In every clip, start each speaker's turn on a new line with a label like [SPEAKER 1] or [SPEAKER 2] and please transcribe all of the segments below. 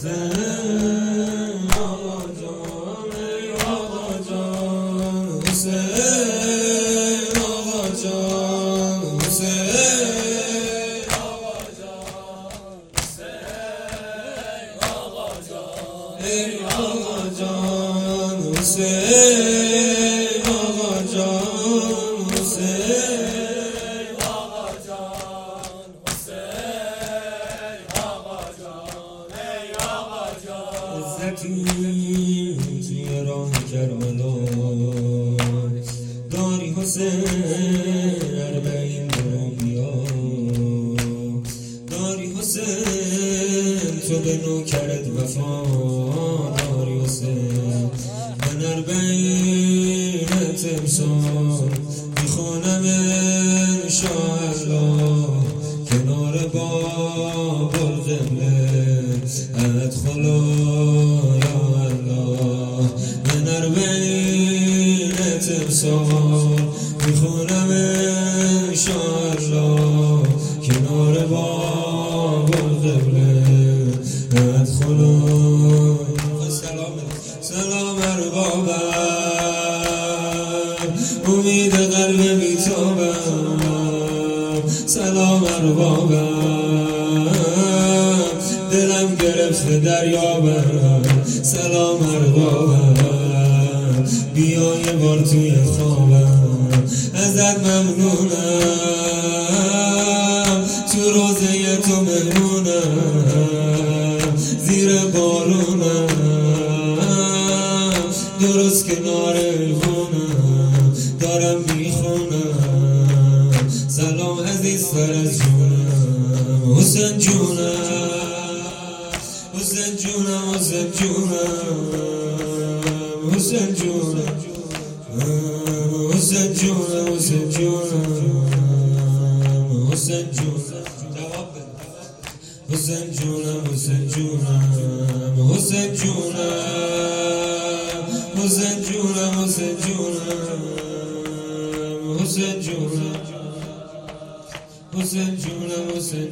[SPEAKER 1] حسین آقا جان ای آقا جان حسین آقا جان حسین آقا جان حسین آقا جان ای آقا جان حسین آقا جان حسین آقا جان حسین آقا جان ای آقا جان عزتی توی راه کربلا داری حسین اربعین درومیا داری حسین تو به نوکرت وفا داری حسین من اربعینت امسال میخونم انشاءالله کنار باب القبله ادخلا یا الله من اربعینت امسال میخونم انشاءالله کنار باب القبله ادخلا سلام اربابم امید قلب بیتابم سلام اربابم دلم گرفته دریابم سلام اربابم بیا یه بار توی خوابم ازت ممنونم تو روزه تو مهمونم زیر بارونم درست کنار الهونم دارم میخونم سلام عزیزتر از جونم حسین جونم حسین جونم حسین جونم حسین جونم حسین جونم حسین جونم حسین جونم جواب بده حسین جونم حسین جونم حسین جونم حسین جونم حسین جونم حسین جونم حسین جونم حسین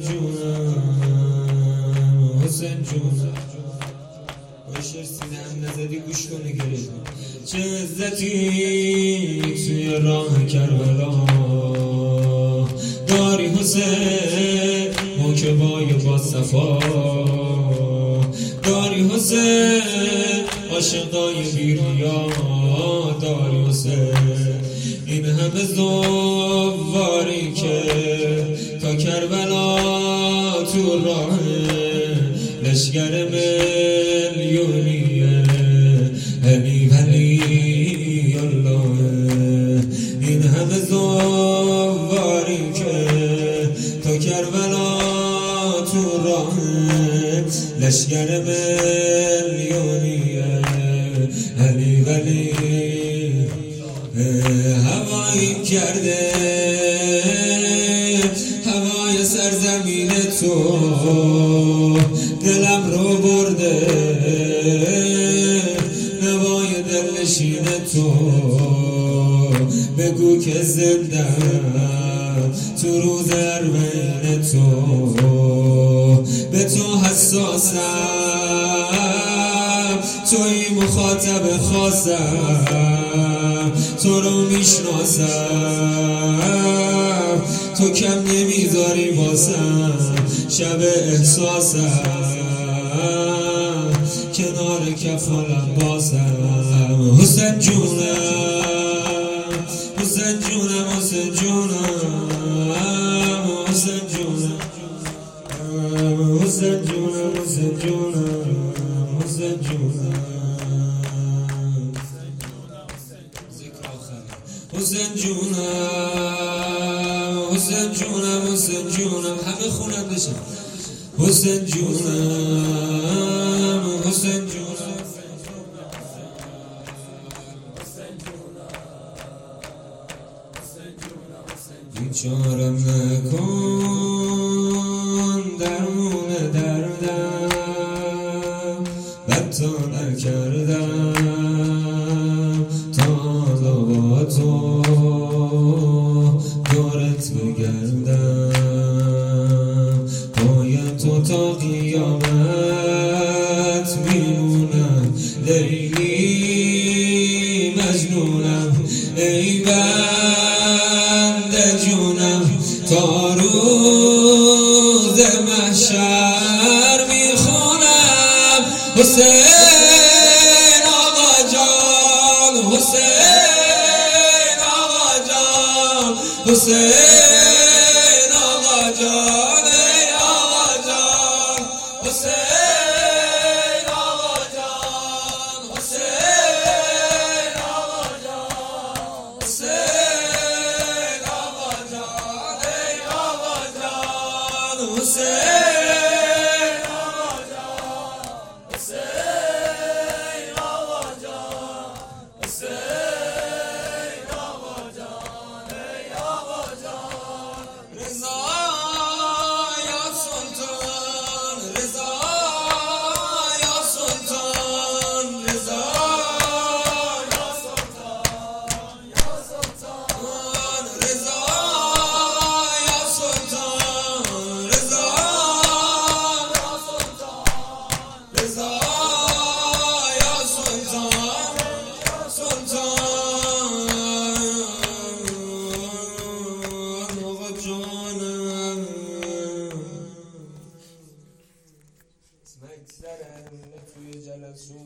[SPEAKER 1] جونم حسین جونم باشر سینه‌ام نزدی گوش کنه گریه چه عزتی توی راه کربلا داری حسین موکبای با صفا داری حسین عاشقای بیریا داری حسین این همه زواری که تا کربلا تو راه لشگر میلیونیه علی ولی الله این همه زواری که تا کربلا تو راه لشگر میلیونیه علی ولی هوایی کرده هوای سرزمین تو دلم رو برده نوای دلنشین تو بگو که زندم تو روز اربعین تو به تو حساسم توی مخاطب خاصم تو رو میشناسم تو کم نمیذاری واسم شب احساسم کنار کفالم باسم حسین جونم حسین جونم حسین جونم حسین جونم حسین جونم حسین جونم حسین جونم حسین جونم حسین جونم حسین جونم همه خونم بشن حسین جونم حسین جونم بیچارم نکن درمون دردم بدتا نکردم تا حالا با تو دورت بگردم پای تو تا قیامت لیلی مجنونم ای بنده جونم تا روز محشر میخونم حسین آقا جان حسین آقا جان حسین آقا جان ای آقا جان حسین آقا جان حسین آقا جان حسین آقا جان ای آقا جان حسین آقا جان حسین آقا جان حسین آقا جان ای آقا جان رضا یا سلطان رضا یا سلطان رضا یا سلطان یا سلطان رضا یا سلطان رضا یا سلطان رضا